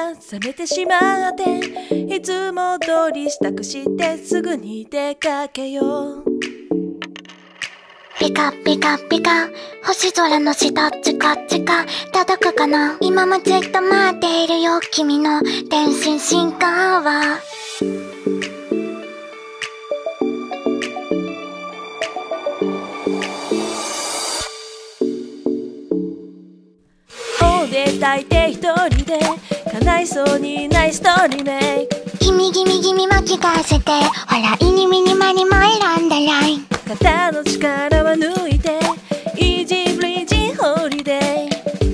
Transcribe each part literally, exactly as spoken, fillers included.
が覚めてしまって、いつも通り支度してすぐに出かけよう。 ピカピカピカ星空の下チカチカ届くかな。今もずっと待っているよ君の天真進化は。 大で抱いて一人で叶いそうにないストーリーメイク。 ギミギミギミ巻き返して、ほらイニミニマニも選んだライン。 肩の力は抜いてイージーブリージホリデー。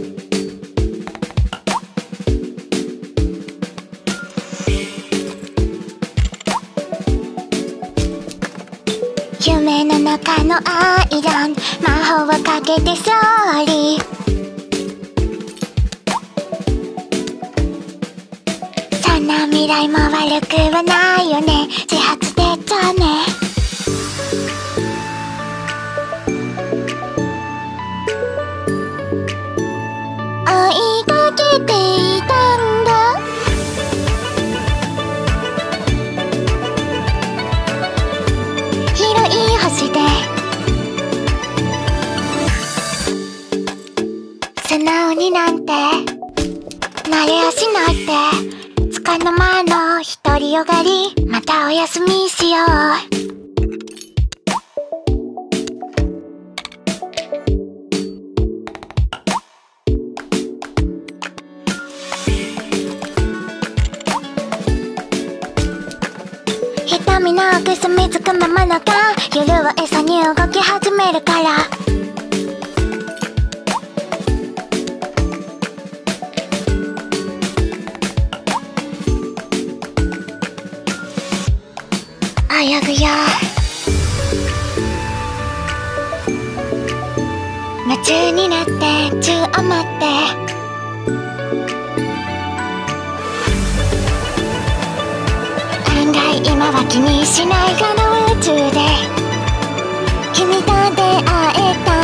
夢の中のアイラン魔法をかけて勝利。そんな未来も悪くはないよね。自発でじゃあね。追いかけていたんだ。広い星で素直になんてなれやしないって。つかの間の独りよがり、またお休みしよう。瞳の奥住みつくままのが夜を餌に動き始めるから。泳ぐよ夢中になって宙を待って。案外今は気にしないこの宇宙で君と出会えた